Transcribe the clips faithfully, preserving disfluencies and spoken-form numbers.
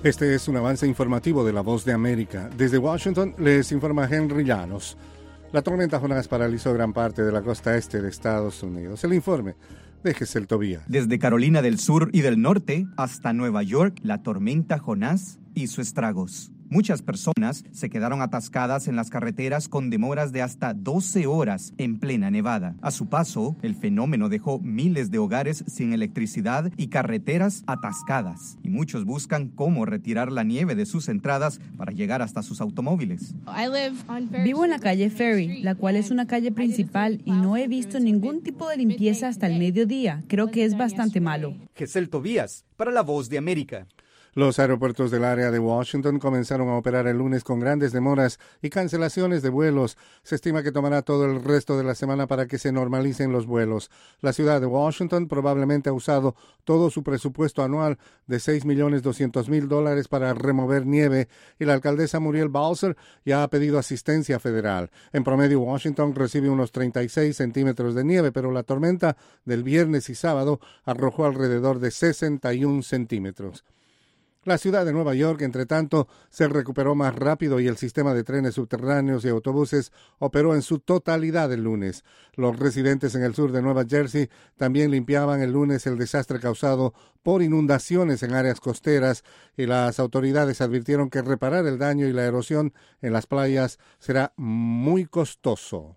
Este es un avance informativo de La Voz de América. Desde Washington les informa Henry Llanos. La tormenta Jonás paralizó gran parte de la costa este de Estados Unidos. El informe de Gesel Tobías. Desde Carolina del Sur y del Norte hasta Nueva York, la tormenta Jonás hizo estragos. Muchas personas se quedaron atascadas en las carreteras con demoras de hasta doce horas en plena nevada. A su paso, el fenómeno dejó miles de hogares sin electricidad y carreteras atascadas. Y muchos buscan cómo retirar la nieve de sus entradas para llegar hasta sus automóviles. Vivo en la calle Ferry, la cual es una calle principal, y no he visto ningún tipo de limpieza hasta el mediodía. Creo que es bastante malo. Gesel Tobías, para La Voz de América. Los aeropuertos del área de Washington comenzaron a operar el lunes con grandes demoras y cancelaciones de vuelos. Se estima que tomará todo el resto de la semana para que se normalicen los vuelos. La ciudad de Washington probablemente ha usado todo su presupuesto anual de seis millones doscientos mil dólares para remover nieve, y la alcaldesa Muriel Bowser ya ha pedido asistencia federal. En promedio, Washington recibe unos treinta y seis centímetros de nieve, pero la tormenta del viernes y sábado arrojó alrededor de sesenta y un centímetros. La ciudad de Nueva York, entre tanto, se recuperó más rápido y el sistema de trenes subterráneos y autobuses operó en su totalidad el lunes. Los residentes en el sur de Nueva Jersey también limpiaban el lunes el desastre causado por inundaciones en áreas costeras, y las autoridades advirtieron que reparar el daño y la erosión en las playas será muy costoso.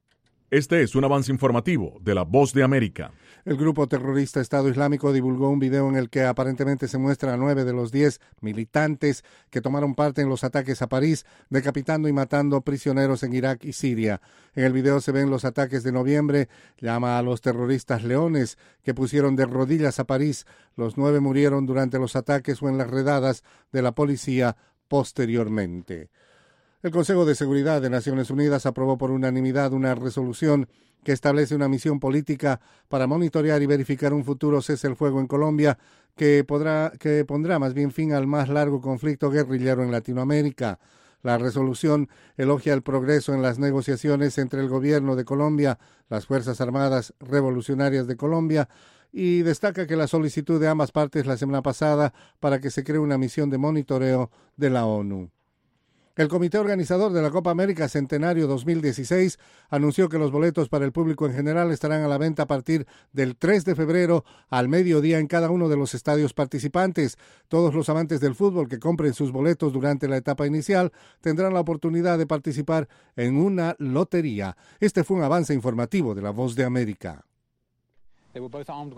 Este es un avance informativo de La Voz de América. El grupo terrorista Estado Islámico divulgó un video en el que aparentemente se muestra a nueve de los diez militantes que tomaron parte en los ataques a París, decapitando y matando prisioneros en Irak y Siria. En el video se ven los ataques de noviembre. Llama a los terroristas leones que pusieron de rodillas a París. Los nueve murieron durante los ataques o en las redadas de la policía posteriormente. El Consejo de Seguridad de Naciones Unidas aprobó por unanimidad una resolución que establece una misión política para monitorear y verificar un futuro cese el fuego en Colombia que, podrá, que pondrá más bien fin al más largo conflicto guerrillero en Latinoamérica. La resolución elogia el progreso en las negociaciones entre el gobierno de Colombia, las Fuerzas Armadas Revolucionarias de Colombia, y destaca que la solicitud de ambas partes la semana pasada para que se cree una misión de monitoreo de la ONU. El comité organizador de la Copa América Centenario dos mil dieciséis anunció que los boletos para el público en general estarán a la venta a partir del tres de febrero al mediodía en cada uno de los estadios participantes. Todos los amantes del fútbol que compren sus boletos durante la etapa inicial tendrán la oportunidad de participar en una lotería. Este fue un avance informativo de La Voz de América.